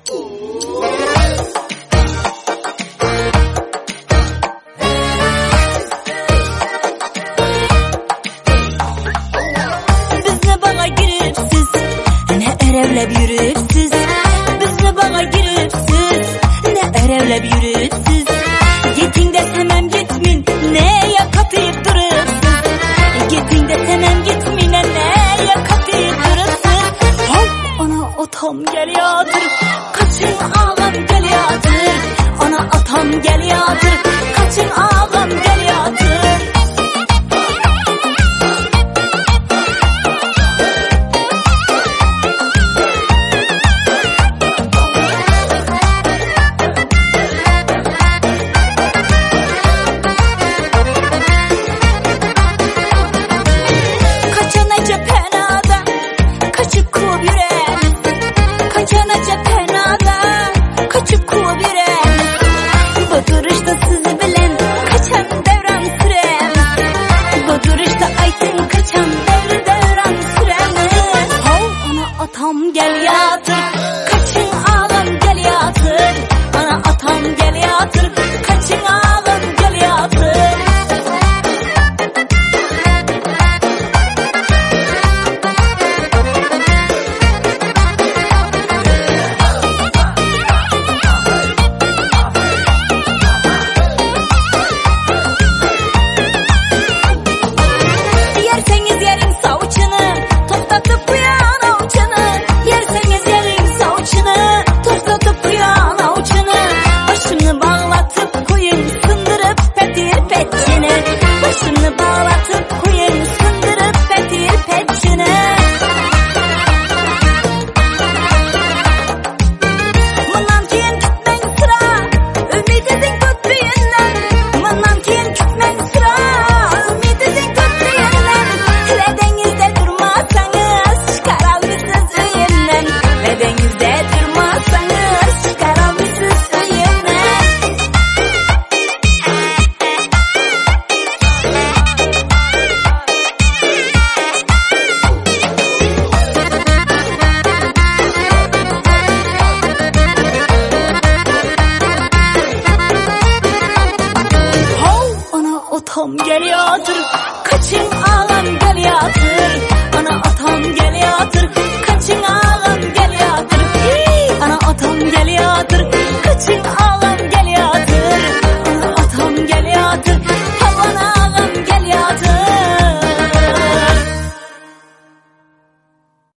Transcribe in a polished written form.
Bizne bağa giripsiz, ne erevlep yürüpsiz. Bizne bağa giripsiz, ne erevlep yürüpsiz. Gitin desemem gitmin, neye kapayıp durupsiz. Gitin desemem gitmin, neye kapayıp durupsiz. Hop, ana atam geliyordur, kaçın ağam geliyordur. Ana atam geliyordur, kaçın ağam geliyordur. Atam gel yatır, kaçın ağam gel yatır. Ana atam gel yatır,